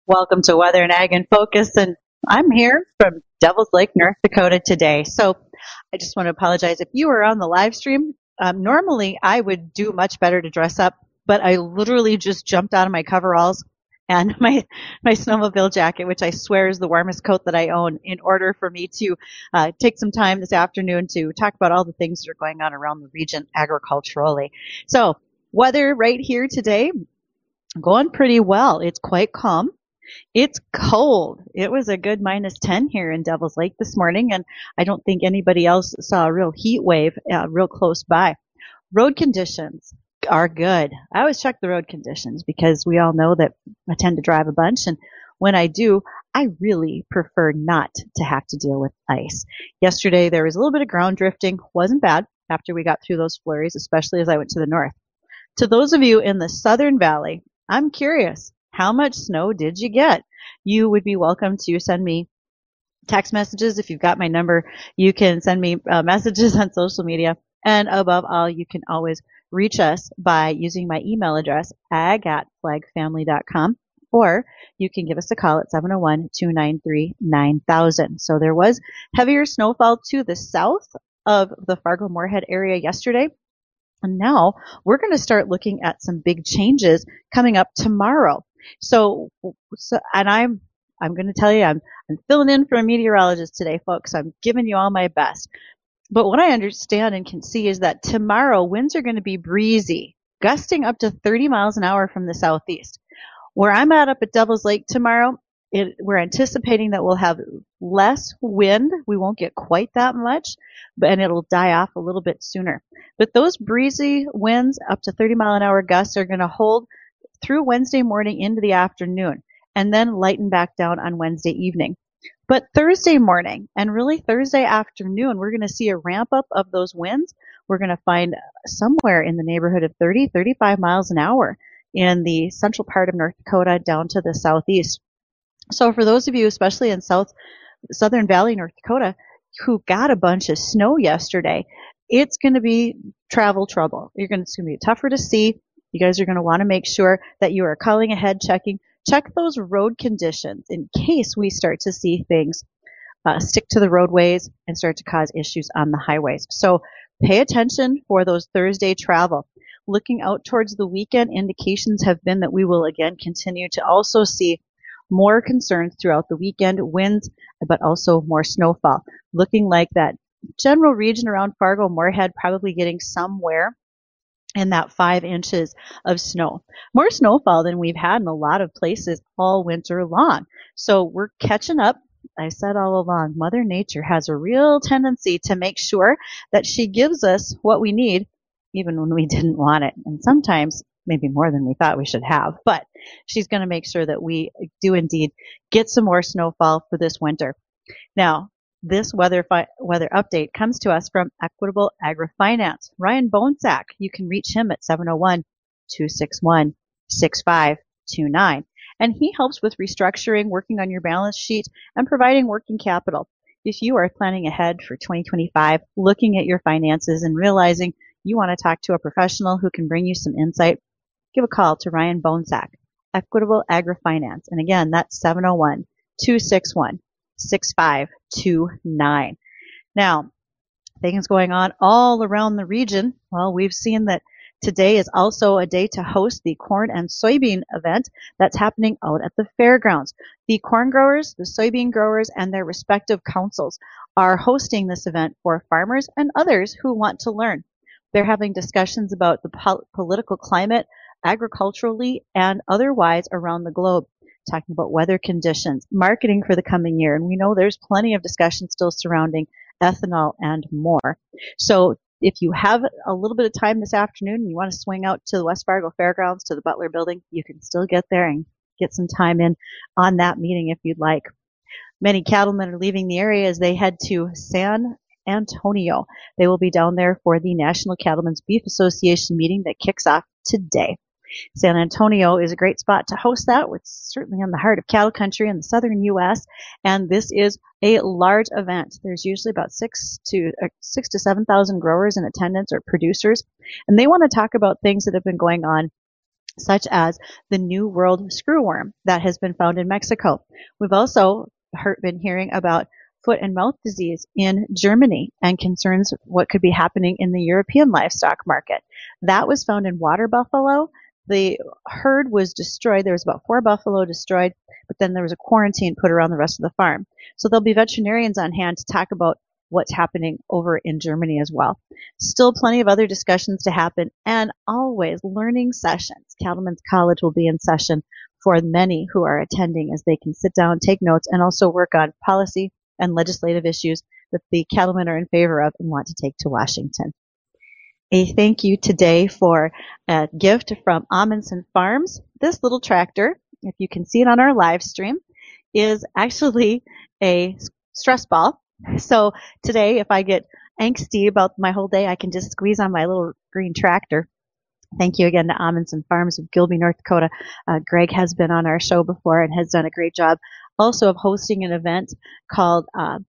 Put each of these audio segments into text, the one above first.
Welcome to Weather and Ag in Focus, and I'm here from Devils Lake, North Dakota today. So I just want to apologize if you were on the live stream. Normally, I would do much better to dress up, but I literally just jumped out of my coveralls and my snowmobile jacket, which I swear is the warmest coat that I own, in order for me to take some time this afternoon to talk about all the things that are going on around the region agriculturally. So weather right here today, going pretty well. It's quite calm. It's cold. It was a good -10 here in Devils Lake this morning, and I don't think anybody else saw a real heat wave real close by. Road conditions are good. I always check the road conditions because we all know that I tend to drive a bunch, and when I do, I really prefer not to have to deal with ice. Yesterday, there was a little bit of ground drifting. Wasn't bad after we got through those flurries, especially as I went to the north. To those of you in the Southern Valley, I'm curious. How much snow did you get? You would be welcome to send me text messages. If you've got my number, you can send me messages on social media. And above all, you can always reach us by using my email address, ag@flagfamily.com, or you can give us a call at 701-293-9000. So there was heavier snowfall to the south of the Fargo-Moorhead area yesterday. And now we're going to start looking at some big changes coming up tomorrow. So and I'm going to tell you, I'm filling in for a meteorologist today, folks. I'm giving you all my best. But what I understand and can see is that tomorrow winds are going to be breezy, gusting up to 30 miles an hour from the southeast. Where I'm at up at Devils Lake tomorrow, we're anticipating that we'll have less wind. We won't get quite that much, and it'll die off a little bit sooner. But those breezy winds up to 30 mile an hour gusts are going to hold through Wednesday morning into the afternoon, and then lighten back down on Wednesday evening. But Thursday morning and really Thursday afternoon, we're going to see a ramp up of those winds. We're going to find somewhere in the neighborhood of 30, 35 miles an hour in the central part of North Dakota down to the southeast. So for those of you, especially in Southern Valley, North Dakota, who got a bunch of snow yesterday, it's going to be travel trouble. It's going to be tougher to see. You guys are going to want to make sure that you are calling ahead, check those road conditions in case we start to see things stick to the roadways and start to cause issues on the highways. So pay attention for those Thursday travel. Looking out towards the weekend, indications have been that we will again continue to also see more concerns throughout the weekend, winds, but also more snowfall. Looking like that general region around Fargo-Moorhead probably getting somewhere in that 5 inches of snow. More snowfall than we've had in a lot of places all winter long. So we're catching up. I said all along, Mother Nature has a real tendency to make sure that she gives us what we need, even when we didn't want it. And sometimes maybe more than we thought we should have, but she's going to make sure that we do indeed get some more snowfall for this winter. Now, this weather update comes to us from Equitable AgriFinance. Ryan Bonesack, you can reach him at 701-261-6529. And he helps with restructuring, working on your balance sheet, and providing working capital. If you are planning ahead for 2025, looking at your finances and realizing you want to talk to a professional who can bring you some insight, give a call to Ryan Bonesack, Equitable AgriFinance. And again, that's 701-261-6529. Now, things going on all around the region. Well, we've seen that today is also a day to host the corn and soybean event that's happening out at the fairgrounds. The corn growers, the soybean growers, and their respective councils are hosting this event for farmers and others who want to learn. They're having discussions about the political climate, agriculturally and otherwise around the globe, talking about weather conditions, marketing for the coming year. And we know there's plenty of discussion still surrounding ethanol and more. So if you have a little bit of time this afternoon and you want to swing out to the West Fargo Fairgrounds, to the Butler Building, you can still get there and get some time in on that meeting if you'd like. Many cattlemen are leaving the area as they head to San Antonio. They will be down there for the National Cattlemen's Beef Association meeting that kicks off today. San Antonio is a great spot to host that. It's certainly in the heart of cattle country in the southern U.S., and this is a large event. There's usually about 6 to 7,000 growers in attendance or producers, and they want to talk about things that have been going on such as the New World screwworm that has been found in Mexico. We've also been hearing about foot and mouth disease in Germany and concerns what could be happening in the European livestock market. That was found in water buffalo. The herd was destroyed. There was about 4 buffalo destroyed, but then there was a quarantine put around the rest of the farm. So there'll be veterinarians on hand to talk about what's happening over in Germany as well. Still plenty of other discussions to happen, and always learning sessions. Cattlemen's College will be in session for many who are attending, as they can sit down, take notes, and also work on policy and legislative issues that the cattlemen are in favor of and want to take to Washington. A thank you today for a gift from Amundsen Farms. This little tractor, if you can see it on our live stream, is actually a stress ball. So today, if I get angsty about my whole day, I can just squeeze on my little green tractor. Thank you again to Amundsen Farms of Gilby, North Dakota. Greg has been on our show before and has done a great job also of hosting an event called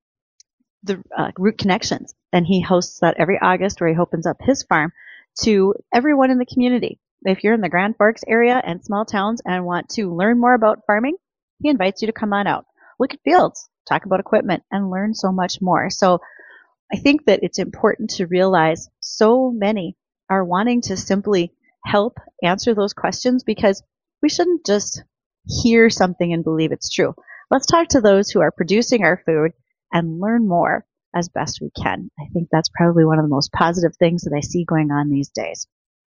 the Root Connections. And he hosts that every August, where he opens up his farm to everyone in the community. If you're in the Grand Forks area and small towns and want to learn more about farming, he invites you to come on out, look at fields, talk about equipment, and learn so much more. So I think that it's important to realize so many are wanting to simply help answer those questions, because we shouldn't just hear something and believe it's true. Let's talk to those who are producing our food and learn more as best we can. I think that's probably one of the most positive things that I see going on these days.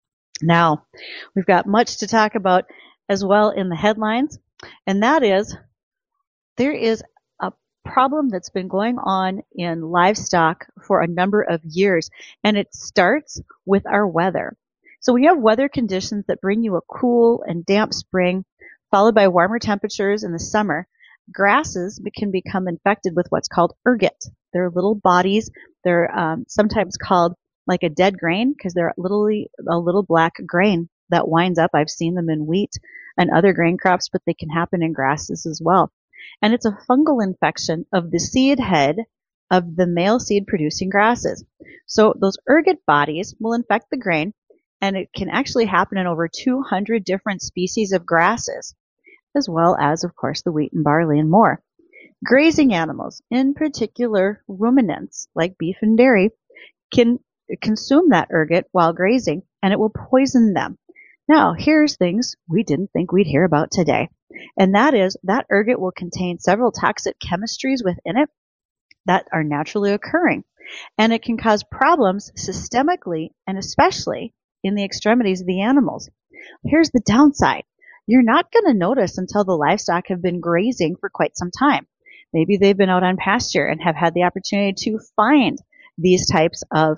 Now, we've got much to talk about as well in the headlines, and that is there is a problem that's been going on in livestock for a number of years, and it starts with our weather. So we have weather conditions that bring you a cool and damp spring, followed by warmer temperatures in the summer. Grasses can become infected with what's called ergot. They're little bodies. They're sometimes called like a dead grain, because they're literally a little black grain that winds up. I've seen them in wheat and other grain crops, but they can happen in grasses as well. And it's a fungal infection of the seed head of the male seed producing grasses. So those ergot bodies will infect the grain, and it can actually happen in over 200 different species of grasses, as well as, of course, the wheat and barley and more. Grazing animals, in particular ruminants like beef and dairy, can consume that ergot while grazing, and it will poison them. Now, here's things we didn't think we'd hear about today, and that is that ergot will contain several toxic chemistries within it that are naturally occurring, and it can cause problems systemically and especially in the extremities of the animals. Here's the downside. You're not going to notice until the livestock have been grazing for quite some time. Maybe they've been out on pasture and have had the opportunity to find these types of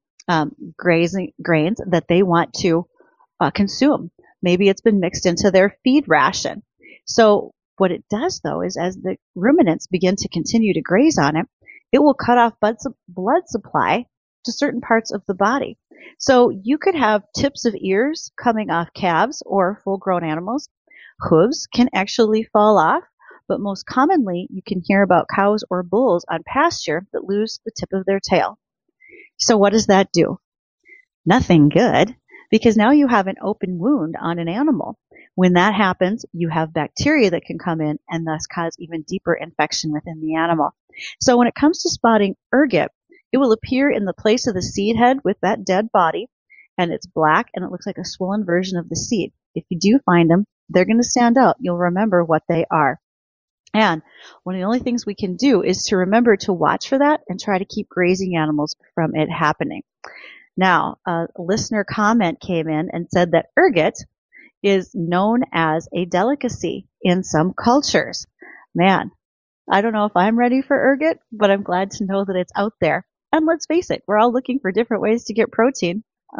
grazing grains that they want to consume. Maybe it's been mixed into their feed ration. So what it does, though, is as the ruminants begin to continue to graze on it, it will cut off blood supply to certain parts of the body. So you could have tips of ears coming off calves or full-grown animals. Hooves can actually fall off, but most commonly you can hear about cows or bulls on pasture that lose the tip of their tail. So what does that do? Nothing good, because now you have an open wound on an animal. When that happens, you have bacteria that can come in and thus cause even deeper infection within the animal. So when it comes to spotting ergot, it will appear in the place of the seed head with that dead body, and it's black and it looks like a swollen version of the seed. If you do find them, they're going to stand out. You'll remember what they are. And one of the only things we can do is to remember to watch for that and try to keep grazing animals from it happening. Now, a listener comment came in and said that ergot is known as a delicacy in some cultures. Man, I don't know if I'm ready for ergot, but I'm glad to know that it's out there. And let's face it, we're all looking for different ways to get protein.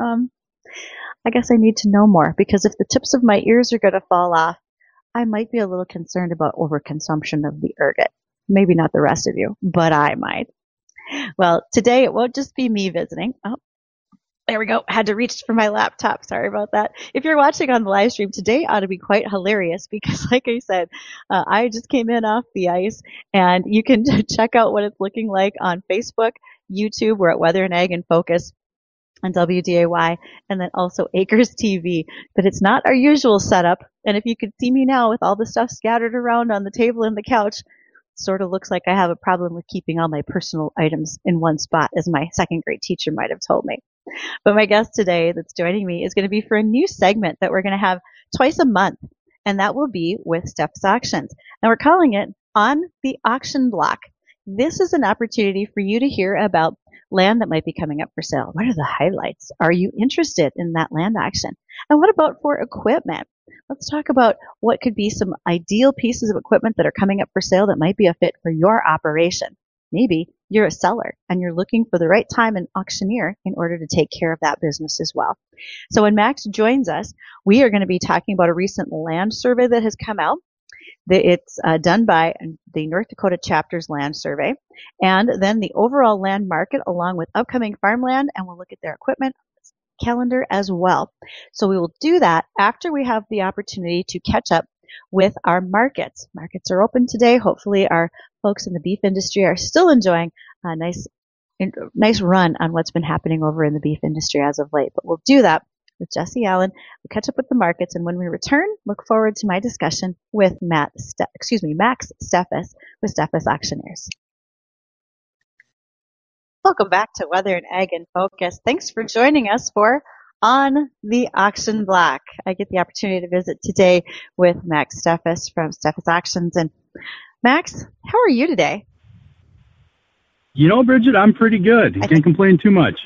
I guess I need to know more, because if the tips of my ears are going to fall off, I might be a little concerned about overconsumption of the ergot. Maybe not the rest of you, but I might. Well, today it won't just be me visiting. Oh, there we go. Had to reach for my laptop. Sorry about that. If you're watching on the live stream, today ought to be quite hilarious, because like I said, I just came in off the ice, and you can check out what it's looking like on Facebook, YouTube. We're at Weather and Ag in Focus. on WDAY, and then also Acres TV. But it's not our usual setup. And if you could see me now with all the stuff scattered around on the table and the couch, sort of looks like I have a problem with keeping all my personal items in one spot, as my second grade teacher might have told me. But my guest today that's joining me is going to be for a new segment that we're going to have twice a month, and that will be with Steph's Auctions. And we're calling it On the Auction Block. This is an opportunity for you to hear about land that might be coming up for sale. What are the highlights? Are you interested in that land auction? And what about for equipment? Let's talk about what could be some ideal pieces of equipment that are coming up for sale that might be a fit for your operation. Maybe you're a seller and you're looking for the right time and auctioneer in order to take care of that business as well. So when Max joins us, we are going to be talking about a recent land survey that has come out. It's done by the North Dakota Chapter's Land Survey, and then the overall land market along with upcoming farmland, and we'll look at their equipment calendar as well. So we will do that after we have the opportunity to catch up with our markets. Markets are open today. Hopefully our folks in the beef industry are still enjoying a nice run on what's been happening over in the beef industry as of late. But we'll do that with Jesse Allen. We'll catch up with the markets, and when we return, look forward to my discussion with Max Steffes with Steffes Auctioneers. Welcome back to Weather and Ag in Focus. Thanks for joining us for On the Auction Block. I get the opportunity to visit today with Max Steffes from Steffes Auctions. And Max, how are you today? You know, Bridget, I'm pretty good. Can't complain too much.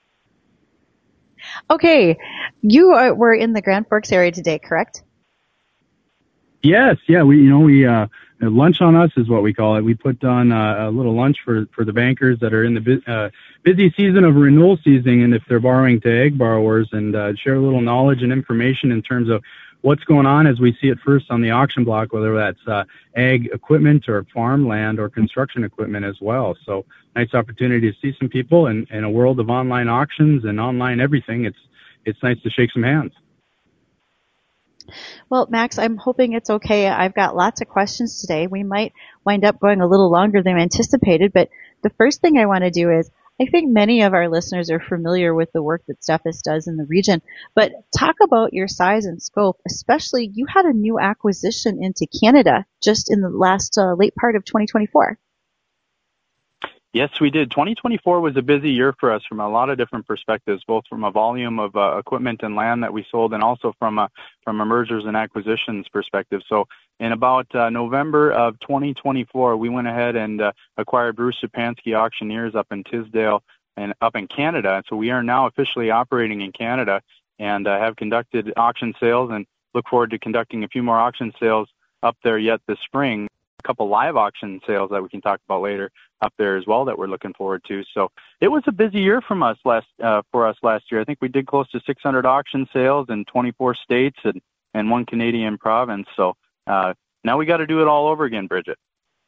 Okay, you were in the Grand Forks area today, correct? Yes, yeah. We lunch on us is what we call it. We put on a little lunch for the bankers that are in the busy season of renewal season, and if they're borrowing to ag borrowers, and share a little knowledge and information in terms of what's going on as we see it first on the auction block, whether that's ag equipment or farmland or construction equipment as well. So nice opportunity to see some people in a world of online auctions and online everything. It's nice to shake some hands. Well, Max, I'm hoping it's okay. I've got lots of questions today. We might wind up going a little longer than anticipated, but the first thing I want to do is, I think many of our listeners are familiar with the work that Steffes does in the region, but talk about your size and scope, especially you had a new acquisition into Canada just in the last late part of 2024. Yes, we did. 2024 was a busy year for us from a lot of different perspectives, both from a volume of equipment and land that we sold, and also from a mergers and acquisitions perspective. So in about November of 2024, we went ahead and acquired Bruce Supansky Auctioneers up in Tisdale and up in Canada. So we are now officially operating in Canada and have conducted auction sales and look forward to conducting a few more auction sales up there yet this spring. A couple live auction sales that we can talk about later up there as well that we're looking forward to. So it was a busy year for us last year. I think we did close to 600 auction sales in 24 states and one Canadian province. So now we got to do it all over again, Bridget.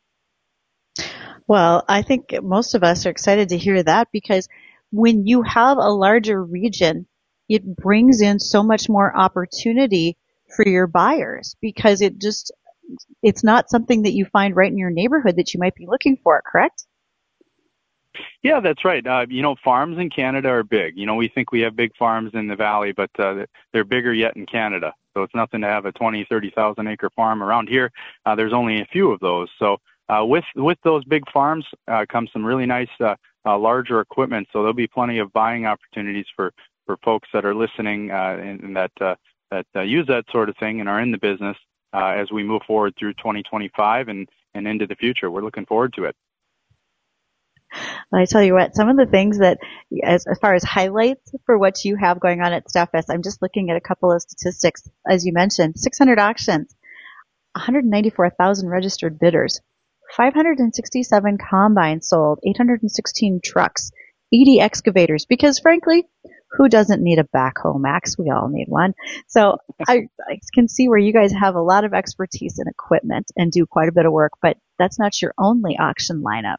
Well, I think most of us are excited to hear that, because when you have a larger region, it brings in so much more opportunity for your buyers, because it's not something that you find right in your neighborhood that you might be looking for, correct? Yeah, that's right. Farms in Canada are big. We think we have big farms in the valley, but they're bigger yet in Canada. So it's nothing to have a 20, 30,000 acre farm around here. There's only a few of those. So with those big farms comes some really nice larger equipment. So there'll be plenty of buying opportunities for folks that are listening and that use that sort of thing and are in the business. As we move forward through 2025 and into the future. We're looking forward to it. I tell you what, some of the things that, as far as highlights for what you have going on at Steffes, I'm just looking at a couple of statistics. As you mentioned, 600 auctions, 194,000 registered bidders, 567 combines sold, 816 trucks, 80 excavators, because frankly, who doesn't need a backhoe, Max? We all need one. So I can see where you guys have a lot of expertise in equipment and do quite a bit of work, but that's not your only auction lineup.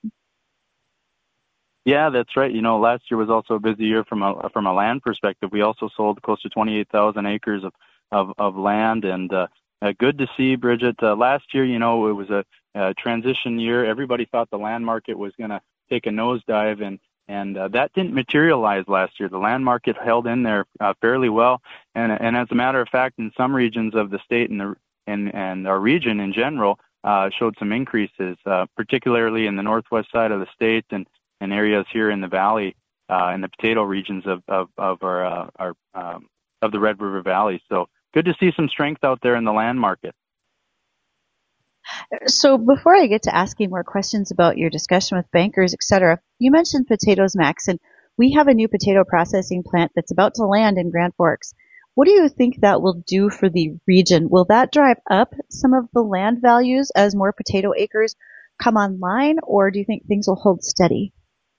Yeah, that's right. Last year was also a busy year from a land perspective. We also sold close to 28,000 acres of land, and good to see, Bridget. Last year, it was a transition year. Everybody thought the land market was going to take a nosedive, and And that didn't materialize last year. The land market held in there fairly well, and as a matter of fact, in some regions of the state and our region in general, showed some increases, particularly in the northwest side of the state and areas here in the valley, in the potato regions of our of the Red River Valley. So good to see some strength out there in the land market. So before I get to asking more questions about your discussion with bankers, et cetera, you mentioned potatoes, Max, and we have a new potato processing plant that's about to land in Grand Forks. What do you think that will do for the region? Will that drive up some of the land values as more potato acres come online, or do you think things will hold steady?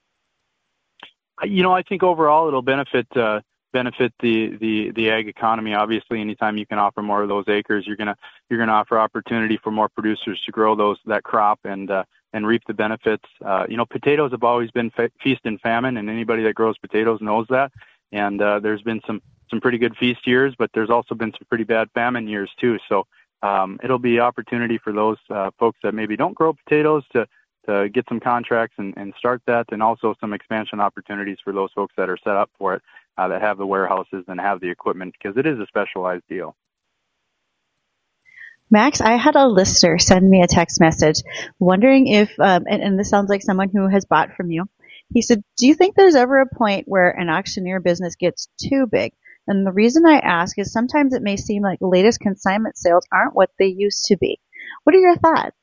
I think overall it'll benefit the ag economy. Obviously, anytime you can offer more of those acres, you're gonna offer opportunity for more producers to grow that crop and reap the benefits. Potatoes have always been feast and famine, and anybody that grows potatoes knows that. And there's been some pretty good feast years, but there's also been some pretty bad famine years too. So it'll be opportunity for those folks that maybe don't grow potatoes to get some contracts and start that, and also some expansion opportunities for those folks that are set up for it, that have the warehouses and have the equipment, because it is a specialized deal. Max, I had a listener send me a text message wondering if, and this sounds like someone who has bought from you. He said, do you think there's ever a point where an auctioneer business gets too big? And the reason I ask is sometimes it may seem like the latest consignment sales aren't what they used to be. What are your thoughts?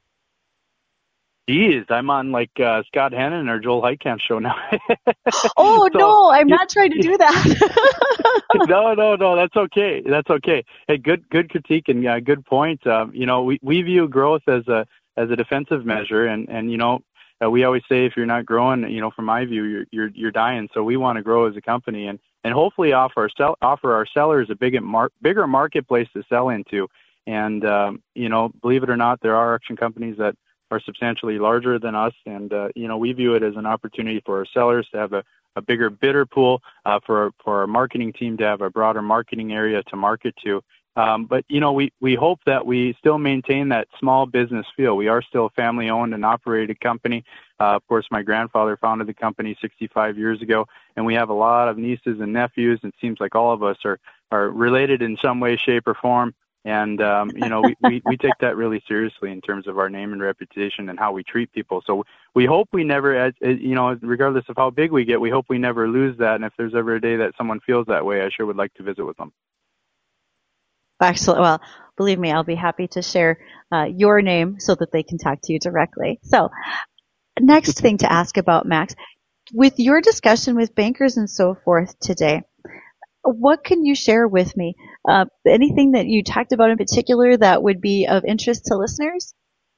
Geez, I'm on like Scott Hannon or Joel Heitkamp show now. Oh, so, no, I'm not trying to do that. No, that's okay. That's okay. Hey, good critique and good point. We view growth as a defensive measure, and we always say if you're not growing, from my view, you're dying. So we want to grow as a company and hopefully offer our sellers a bigger marketplace to sell into. And believe it or not, there are auction companies that are substantially larger than us, and we view it as an opportunity for our sellers to have a bigger bidder pool, for our marketing team to have a broader marketing area to market to. But we hope that we still maintain that small business feel. We are still a family-owned and operated company. Of course, my grandfather founded the company 65 years ago, and we have a lot of nieces and nephews. And it seems like all of us are related in some way, shape, or form. And, we take that really seriously in terms of our name and reputation and how we treat people. So we hope we never, regardless of how big we get, we hope we never lose that. And if there's ever a day that someone feels that way, I sure would like to visit with them. Excellent. Well, believe me, I'll be happy to share your name so that they can talk to you directly. So next thing to ask about, Max, with your discussion with bankers and so forth today, what can you share with me? Anything that you talked about in particular that would be of interest to listeners?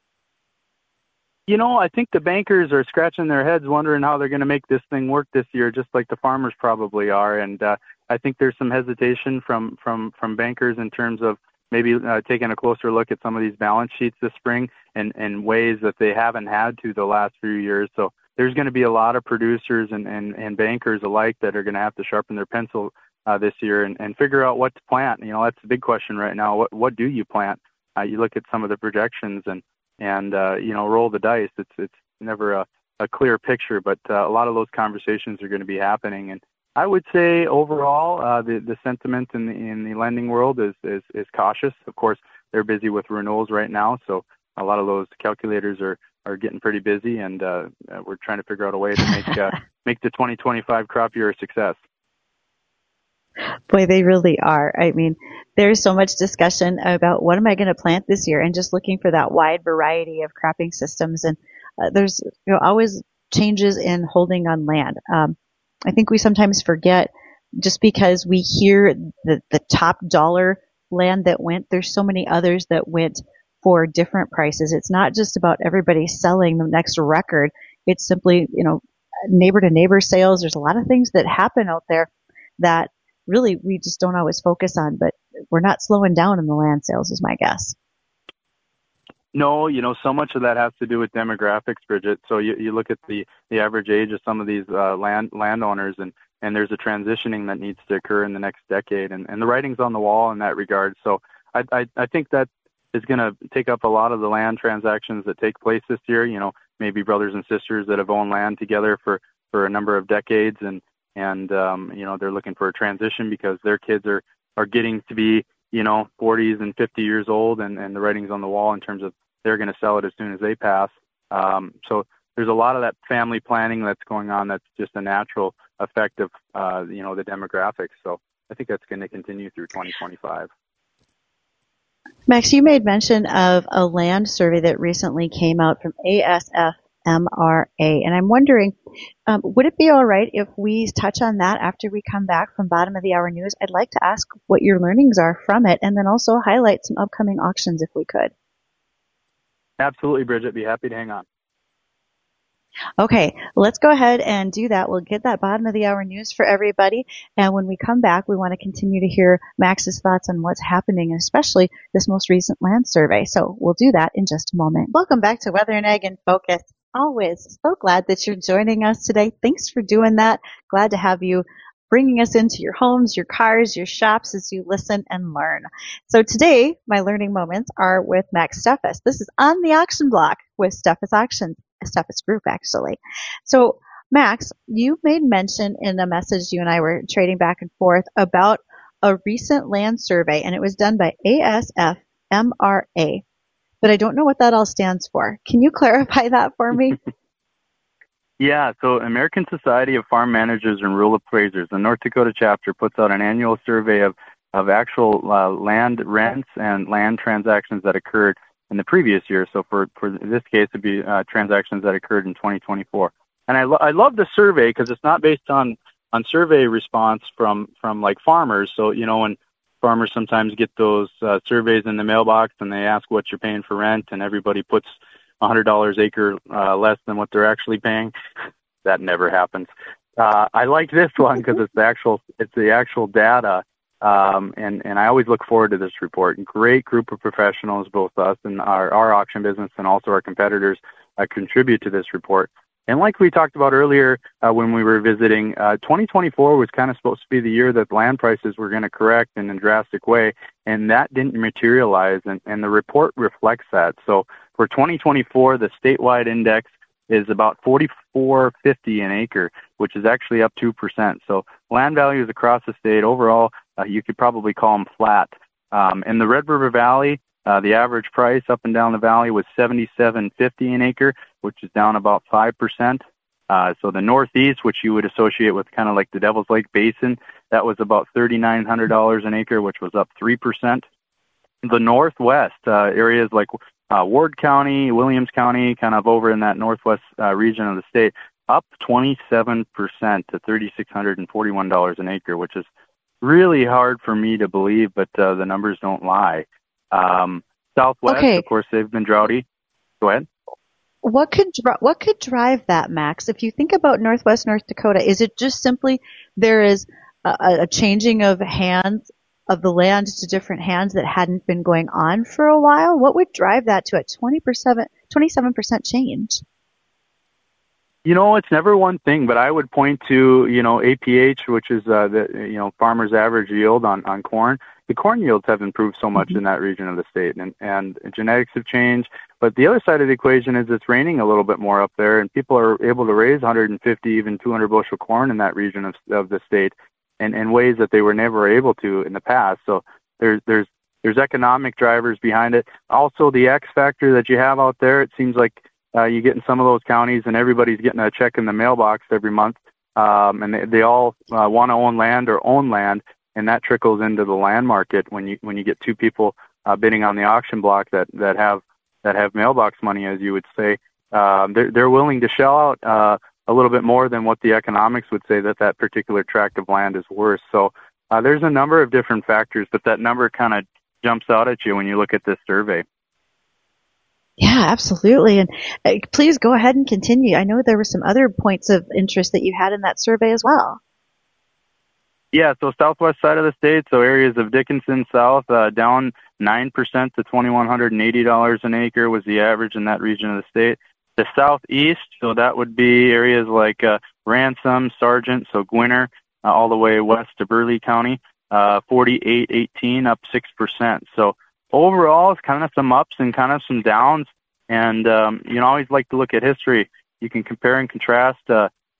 I think the bankers are scratching their heads wondering how they're going to make this thing work this year, just like the farmers probably are. And I think there's some hesitation from bankers in terms of maybe taking a closer look at some of these balance sheets this spring and ways that they haven't had to the last few years. So there's going to be a lot of producers and bankers alike that are going to have to sharpen their pencil this year and figure out what to plant. That's the big question right now. What do you plant? You look at some of the projections and roll the dice. It's never a clear picture, but a lot of those conversations are going to be happening. And I would say overall, the sentiment in the lending world is cautious. Of course, they're busy with renewals right now, so a lot of those calculators are getting pretty busy, and we're trying to figure out a way to make the 2025 crop year a success. Boy, they really are. I mean, there's so much discussion about what am I going to plant this year, and just looking for that wide variety of cropping systems. And there's always changes in holding on land. I think we sometimes forget, just because we hear the top dollar land that went, there's so many others that went for different prices. It's not just about everybody selling the next record. It's simply, neighbor to neighbor sales. There's a lot of things that happen out there that really we just don't always focus on, but we're not slowing down in the land sales is my guess. No, so much of that has to do with demographics, Bridget. So you look at the average age of some of these landowners, and there's a transitioning that needs to occur in the next decade, and the writing's on the wall in that regard. So I think that is going to take up a lot of the land transactions that take place this year. Maybe brothers and sisters that have owned land together for for a number of decades, and they're looking for a transition because their kids are getting to be 40s and 50 years old, and the writing's on the wall in terms of they're going to sell it as soon as they pass. So there's a lot of that family planning that's going on. That's just a natural effect of the demographics. So I think that's going to continue through 2025. Max, you made mention of a land survey that recently came out from ASF MRA, and I'm wondering, would it be all right if we touch on that after we come back from Bottom of the Hour News? I'd like to ask what your learnings are from it, and then also highlight some upcoming auctions if we could. Absolutely, Bridget. Be happy to hang on. Okay, let's go ahead and do that. We'll get that Bottom of the Hour News for everybody. And when we come back, we want to continue to hear Max's thoughts on what's happening, especially this most recent land survey. So we'll do that in just a moment. Welcome back to Weather and Ag in Focus. Always so glad that you're joining us today. Thanks for doing that. Glad to have you bringing us into your homes, your cars, your shops as you listen and learn. So today, my learning moments are with Max Steffes. This is on the auction block with Steffes Auctions. Steffes Group, actually. So, Max, you made mention in a message you and I were trading back and forth about a recent land survey, and it was done by ASF MRA. But I don't know what that all stands for. Can you clarify that for me? Yeah, so American Society of Farm Managers and Rural Appraisers, the North Dakota chapter, puts out an annual survey of actual land rents and land transactions that occurred in the previous year. So for this case, it'd be transactions that occurred in 2024. And I love the survey because it's not based on survey response from like farmers. So, when farmers sometimes get those surveys in the mailbox and they ask what you're paying for rent, and everybody puts $100 acre less than what they're actually paying. That never happens. I like this one because it's the actual data. And I always look forward to this report. Great group of professionals, both us and our auction business and also our competitors contribute to this report. And like we talked about earlier when we were visiting, 2024 was kind of supposed to be the year that land prices were going to correct in a drastic way, and that didn't materialize, and the report reflects that. So for 2024, the statewide index is about $44.50 an acre, which is actually up 2%. So land values across the state overall, you could probably call them flat. In the Red River Valley, the average price up and down the valley was $77.50 an acre, which is down about 5%. So the Northeast, which you would associate with kind of like the Devil's Lake Basin, that was about $3,900 an acre, which was up 3%. The Northwest, areas like Ward County, Williams County, kind of over in that northwest region of the state, up 27% to $3,641 an acre, which is really hard for me to believe, but the numbers don't lie. Southwest, okay. Of course, they've been droughty. Go ahead. What could drive that, Max? If you think about Northwest North Dakota, is it just simply there is a changing of hands of the land to different hands that hadn't been going on for a while? What would drive that to a 27% change? It's never one thing, but I would point to, APH, which is the farmer's average yield on corn. The corn yields have improved so much in that region of the state, and genetics have changed. But the other side of the equation is it's raining a little bit more up there, and people are able to raise 150, even 200 bushel corn in that region of the state in ways that they were never able to in the past. So there's economic drivers behind it. Also, the X factor that you have out there, it seems like you get in some of those counties and everybody's getting a check in the mailbox every month, and they all want to own land or own land, and that trickles into the land market when you get two people bidding on the auction block that have mailbox money, as you would say. They're willing to shell out a little bit more than what the economics would say that particular tract of land is worth. So there's a number of different factors, but that number kind of jumps out at you when you look at this survey. Yeah, absolutely. And please go ahead and continue. I know there were some other points of interest that you had in that survey as well. Yeah, so southwest side of the state, so areas of Dickinson South, down 9% to $2,180 an acre was the average in that region of the state. The southeast, so that would be areas like Ransom, Sargent, so Gwinner, all the way west to Burleigh County, 48.18, up 6%. So overall, it's kind of some ups and kind of some downs, and I always like to look at history. You can compare and contrast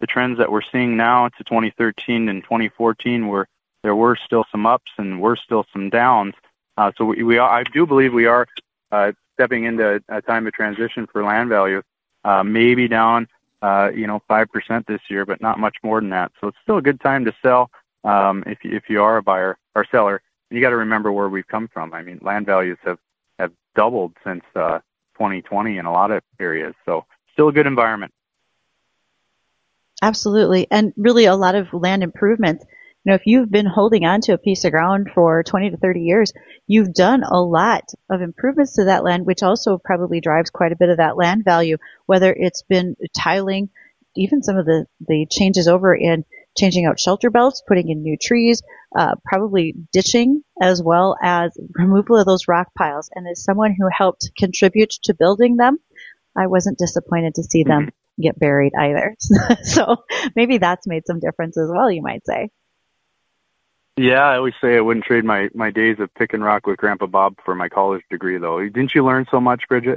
the trends that we're seeing now to 2013 and 2014, where there were still some ups and were still some downs. So I do believe we are stepping into a time of transition for land value, maybe down 5% this year, but not much more than that. So it's still a good time to sell if you are a buyer or seller. And you got to remember where we've come from. I mean, land values have doubled since 2020 in a lot of areas. So still a good environment. Absolutely. And really a lot of land improvements. If you've been holding on to a piece of ground for 20 to 30 years, you've done a lot of improvements to that land, which also probably drives quite a bit of that land value, whether it's been tiling, even some of the changes over in changing out shelter belts, putting in new trees, probably ditching, as well as removal of those rock piles. And as someone who helped contribute to building them, I wasn't disappointed to see them get buried either. So maybe that's made some difference as well, you might say. Yeah, I always say I wouldn't trade my days of picking rock with Grandpa Bob for my college degree, though. Didn't you learn so much, Bridget?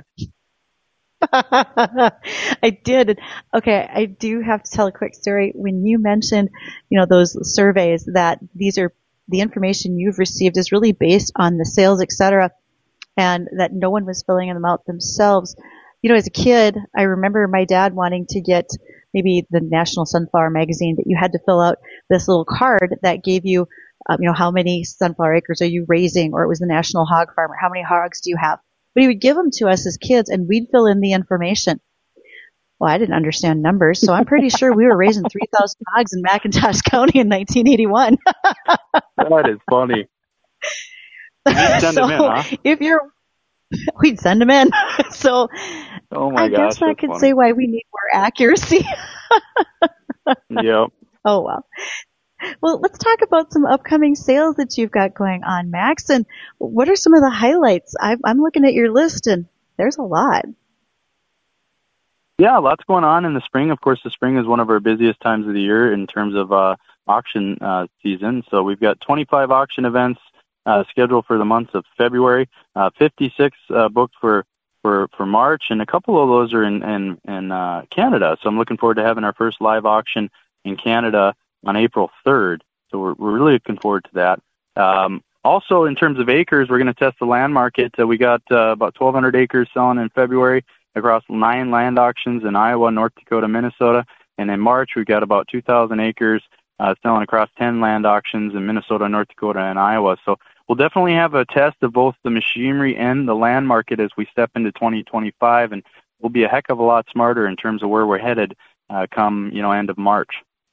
I did. Okay, I do have to tell a quick story. When you mentioned, those surveys, that these are the information you've received is really based on the sales, et cetera, and that no one was filling them out themselves. As a kid, I remember my dad wanting to get maybe the National Sunflower Magazine, that you had to fill out this little card that gave you, how many sunflower acres are you raising, or it was the National Hog Farmer, how many hogs do you have? But he would give them to us as kids, and we'd fill in the information. Well, I didn't understand numbers, so I'm pretty sure we were raising 3,000 hogs in McIntosh County in 1981. That is funny. You'd send them in, huh? We'd send them in. So I guess that could say why we need more accuracy. Yep. Oh, well. Well, let's talk about some upcoming sales that you've got going on, Max. And what are some of the highlights? I'm looking at your list, and there's a lot. Yeah, lots going on in the spring. Of course, the spring is one of our busiest times of the year in terms of auction season. So we've got 25 auction events scheduled for the month of February, 56 booked for March, and a couple of those are in Canada. So I'm looking forward to having our first live auction in Canada on April 3rd. So we're really looking forward to that. Also, in terms of acres, we're going to test the land market. We got about 1,200 acres selling in February across 9 land auctions in Iowa, North Dakota, Minnesota. And in March, we got about 2,000 acres selling across 10 land auctions in Minnesota, North Dakota, and Iowa. So we'll definitely have a test of both the machinery and the land market as we step into 2025, and we'll be a heck of a lot smarter in terms of where we're headed come end of March.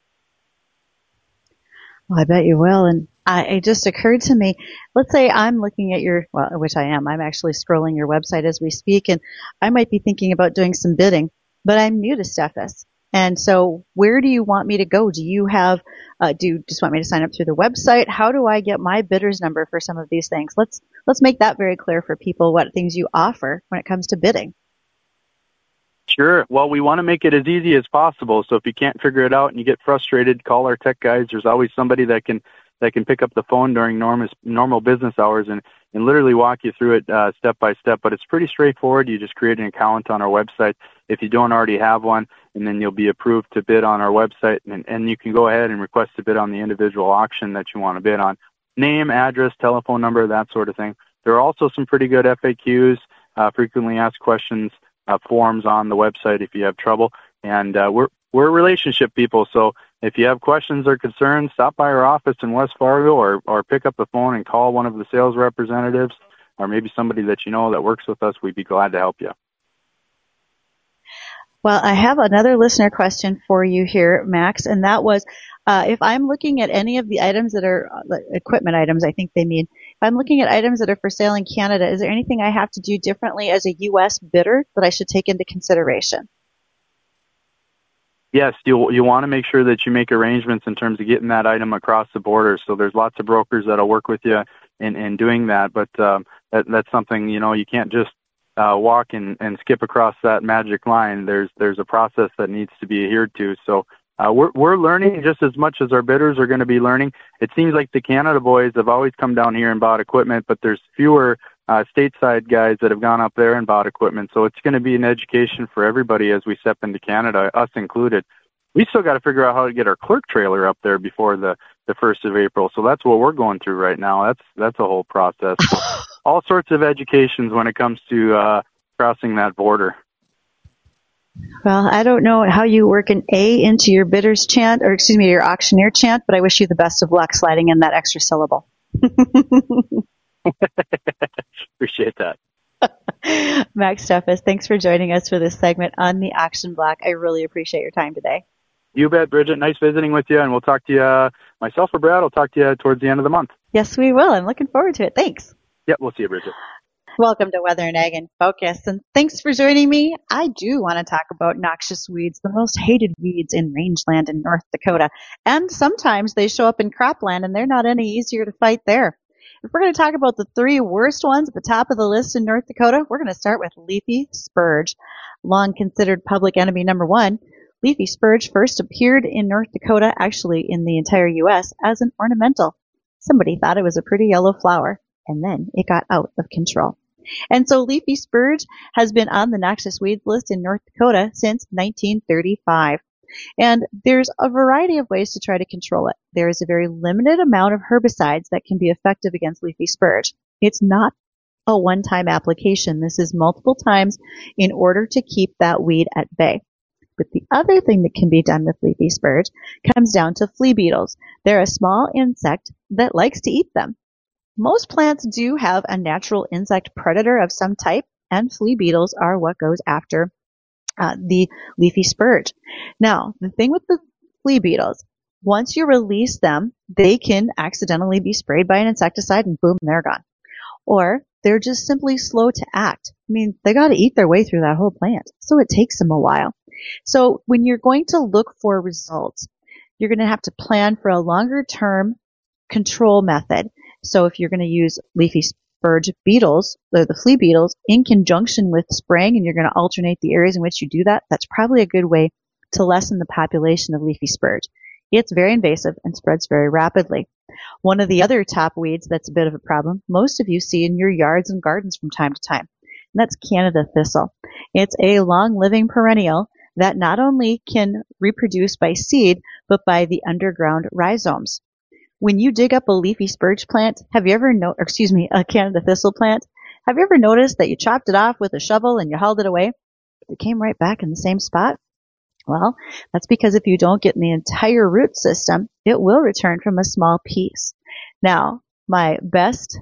Well, I bet you will. And it just occurred to me, let's say I'm looking at which I am. I'm actually scrolling your website as we speak, and I might be thinking about doing some bidding, but I'm new to Steffes. And so where do you want me to go? Do you just want me to sign up through the website? How do I get my bidder's number for some of these things? Let's make that very clear for people, what things you offer when it comes to bidding. Sure. Well, we want to make it as easy as possible. So if you can't figure it out and you get frustrated, call our tech guys. There's always somebody that can pick up the phone during normal business hours and literally walk you through it step by step. But it's pretty straightforward. You just create an account on our website if you don't already have one, and then you'll be approved to bid on our website. And you can go ahead and request to bid on the individual auction that you want to bid on. Name, address, telephone number, that sort of thing. There are also some pretty good FAQs, frequently asked questions, forms on the website if you have trouble. And we're relationship people, so if you have questions or concerns, stop by our office in West Fargo or pick up the phone and call one of the sales representatives or maybe somebody that you know that works with us. We'd be glad to help you. Well, I have another listener question for you here, Max, and that was, if I'm looking at any of the items that are equipment items, I think they mean, if I'm looking at items that are for sale in Canada, is there anything I have to do differently as a U.S. bidder that I should take into consideration? Yes, you want to make sure that you make arrangements in terms of getting that item across the border. So there's lots of brokers that'll work with you in doing that, but that's something, you can't just walk and skip across that magic line. There's a process that needs to be adhered to. So we're learning just as much as our bidders are going to be learning. It seems like the Canada boys have always come down here and bought equipment, but there's fewer stateside guys that have gone up there and bought equipment. So it's going to be an education for everybody as we step into Canada, us included. we still got to figure out how to get our clerk trailer up there before the 1st of April. So that's what we're going through right now. That's a whole process. So all sorts of educations when it comes to crossing that border. Well, I don't know how you work an A into your bidders chant, or excuse me, your auctioneer chant, but I wish you the best of luck sliding in that extra syllable. Appreciate that. Max Steffes, thanks for joining us for this segment on the auction block. I really appreciate your time today. You bet, Bridget. Nice visiting with you, and we'll talk to you, myself or Brad, will talk to you towards the end of the month. Yes, we will. I'm looking forward to it. Thanks. Yep, we'll see you, Bridget. Welcome to Weather and Ag in Focus, and thanks for joining me. I do want to talk about noxious weeds, the most hated weeds in rangeland in North Dakota, and sometimes they show up in cropland, and they're not any easier to fight there. If we're going to talk about the 3 worst ones at the top of the list in North Dakota, we're going to start with leafy spurge. Long considered public enemy number 1, leafy spurge first appeared in North Dakota, actually in the entire U.S., as an ornamental. Somebody thought it was a pretty yellow flower, and then it got out of control. And so leafy spurge has been on the noxious weeds list in North Dakota since 1935. And there's a variety of ways to try to control it. There is a very limited amount of herbicides that can be effective against leafy spurge. It's not a one-time application. This is multiple times in order to keep that weed at bay. But the other thing that can be done with leafy spurge comes down to flea beetles. They're a small insect that likes to eat them. Most plants do have a natural insect predator of some type, and flea beetles are what goes after the leafy spurge. Now, the thing with the flea beetles, once you release them, they can accidentally be sprayed by an insecticide and boom, they're gone. Or they're just simply slow to act. I mean, they got to eat their way through that whole plant, so it takes them a while. So when you're going to look for results, you're going to have to plan for a longer term control method. So if you're going to use leafy spurge beetles, the flea beetles, in conjunction with spraying, and you're going to alternate the areas in which you do that, that's probably a good way to lessen the population of leafy spurge. It's very invasive and spreads very rapidly. One of the other top weeds that's a bit of a problem, most of you see in your yards and gardens from time to time, and that's Canada thistle. It's a long-living perennial that not only can reproduce by seed, but by the underground rhizomes. When you dig up a leafy spurge plant, a Canada thistle plant, have you ever noticed that you chopped it off with a shovel and you hauled it away? It came right back in the same spot? Well, that's because if you don't get in the entire root system, it will return from a small piece. Now, my best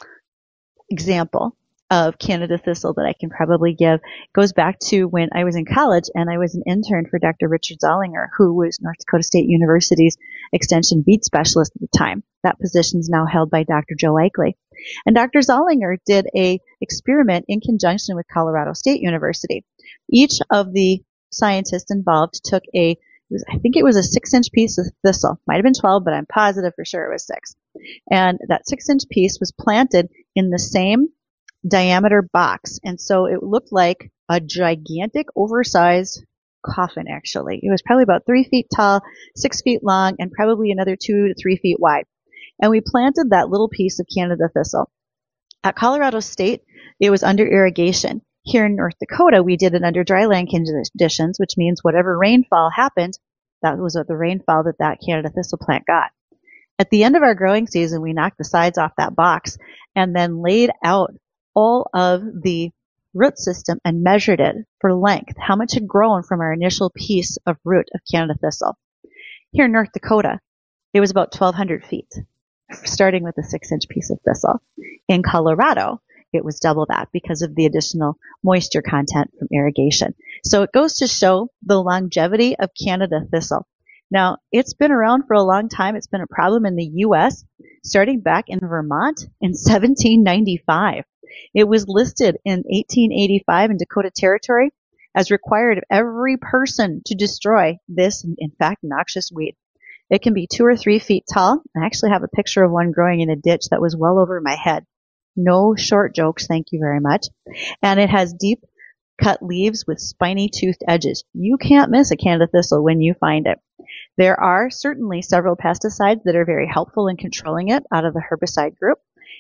example of Canada thistle that I can probably give goes back to when I was in college and I was an intern for Dr. Richard Zollinger, who was North Dakota State University's extension beet specialist at the time. That position is now held by Dr. Joe Eichele. And Dr. Zollinger did a experiment in conjunction with Colorado State University. Each of the scientists involved took I think it was a 6-inch piece of thistle. Might have been 12, but I'm positive for sure it was 6. And that 6-inch piece was planted in the same diameter box. And so it looked like a gigantic, oversized coffin, actually. It was probably about 3 feet tall, 6 feet long, and probably another 2 to 3 feet wide. And we planted that little piece of Canada thistle. At Colorado State, it was under irrigation. Here in North Dakota, we did it under dryland conditions, which means whatever rainfall happened, that was the rainfall that Canada thistle plant got. At the end of our growing season, we knocked the sides off that box and then laid out all of the root system and measured it for length, how much had grown from our initial piece of root of Canada thistle. Here in North Dakota, it was about 1,200 feet, starting with a 6-inch piece of thistle. In Colorado, it was double that because of the additional moisture content from irrigation. So it goes to show the longevity of Canada thistle. Now, it's been around for a long time. It's been a problem in the U.S., starting back in Vermont in 1795. It was listed in 1885 in Dakota Territory as required of every person to destroy this, in fact, noxious weed. It can be 2 or 3 feet tall. I actually have a picture of one growing in a ditch that was well over my head. No short jokes, thank you very much. And it has deep cut leaves with spiny toothed edges. You can't miss a Canada thistle when you find it. There are certainly several pesticides that are very helpful in controlling it out of the herbicide group.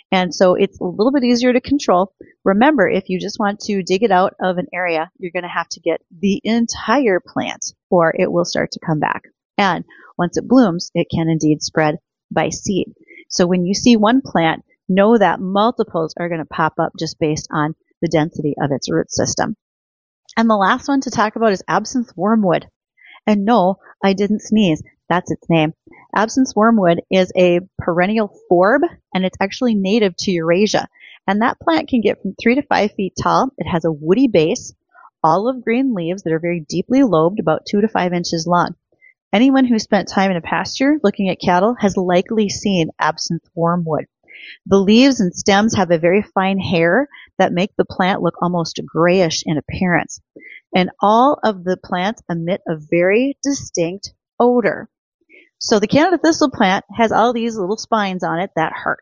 And so it's a little bit easier to control. Remember, if you just want to dig it out of an area, you're going to have to get the entire plant or it will start to come back. And once it blooms, it can indeed spread by seed. So when you see one plant, know that multiples are going to pop up just based on the density of its root system. And the last one to talk about is absinthe wormwood. And no, I didn't sneeze. That's its name. Absinthe wormwood is a perennial forb, and it's actually native to Eurasia. And that plant can get from 3 to 5 feet tall. It has a woody base, olive green leaves that are very deeply lobed, about 2 to 5 inches long. Anyone who spent time in a pasture looking at cattle has likely seen absinthe wormwood. The leaves and stems have a very fine hair that make the plant look almost grayish in appearance. And all of the plants emit a very distinct odor. So the Canada thistle plant has all these little spines on it that hurt.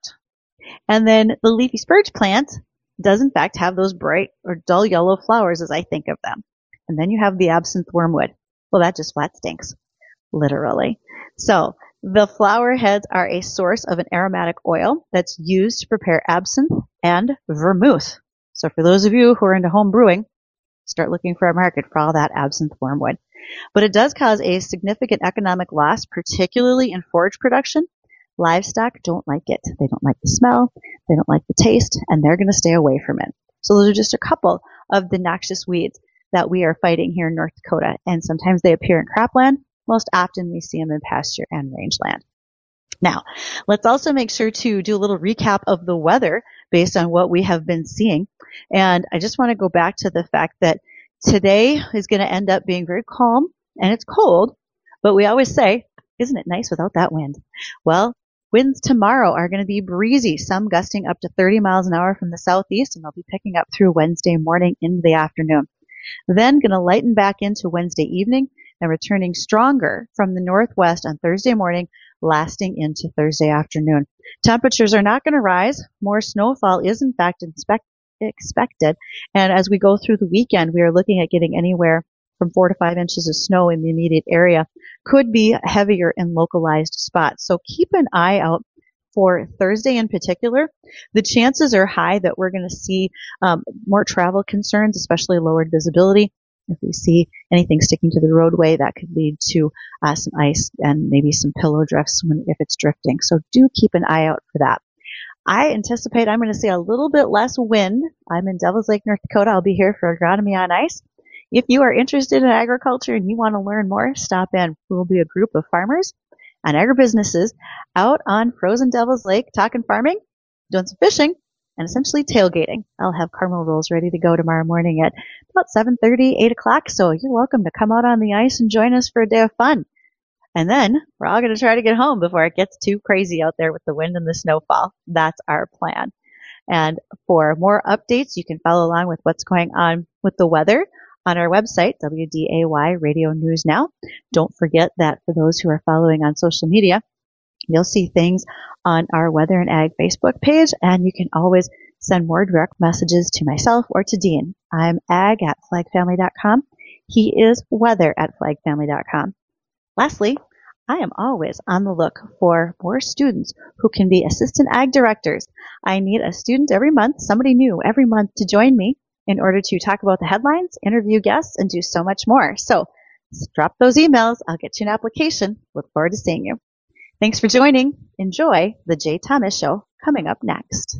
And then the leafy spurge plant does in fact have those bright or dull yellow flowers as I think of them. And then you have the absinthe wormwood. Well, that just flat stinks, literally. So the flower heads are a source of an aromatic oil that's used to prepare absinthe and vermouth. So for those of you who are into home brewing, start looking for a market for all that absinthe wormwood. But it does cause a significant economic loss, particularly in forage production. Livestock don't like it. They don't like the smell, they don't like the taste, and they're going to stay away from it. So those are just a couple of the noxious weeds that we are fighting here in North Dakota. And sometimes they appear in cropland. Most often we see them in pasture and rangeland. Now, let's also make sure to do a little recap of the weather based on what we have been seeing. And I just want to go back to the fact that today is going to end up being very calm and it's cold, but we always say, isn't it nice without that wind? Well, winds tomorrow are going to be breezy, some gusting up to 30 miles an hour from the southeast, and they'll be picking up through Wednesday morning into the afternoon. Then going to lighten back into Wednesday evening and returning stronger from the northwest on Thursday morning, lasting into Thursday afternoon. Temperatures are not going to rise. More snowfall is in fact expected. And as we go through the weekend, we are looking at getting anywhere from 4 to 5 inches of snow in the immediate area. Could be heavier in localized spots. So keep an eye out for Thursday in particular. The chances are high that we're going to see more travel concerns, especially lowered visibility. If we see anything sticking to the roadway, that could lead to some ice and maybe some pillow drifts if it's drifting. So do keep an eye out for that. I anticipate I'm going to see a little bit less wind. I'm in Devils Lake, North Dakota. I'll be here for Agronomy on Ice. If you are interested in agriculture and you want to learn more, stop in. We will be a group of farmers and agribusinesses out on frozen Devils Lake talking farming, doing some fishing, and essentially tailgating. I'll have caramel rolls ready to go tomorrow morning at about 7:30, 8 o'clock. So you're welcome to come out on the ice and join us for a day of fun. And then we're all going to try to get home before it gets too crazy out there with the wind and the snowfall. That's our plan. And for more updates, you can follow along with what's going on with the weather on our website, WDAY Radio News Now. Don't forget that for those who are following on social media, you'll see things on our Weather and Ag Facebook page, and you can always send more direct messages to myself or to Dean. I'm ag@flagfamily.com. He is weather@flagfamily.com. Lastly, I am always on the look for more students who can be assistant ag directors. I need a student every month, somebody new every month to join me in order to talk about the headlines, interview guests, and do so much more. So drop those emails. I'll get you an application. Look forward to seeing you. Thanks for joining. Enjoy the Jay Thomas Show coming up next.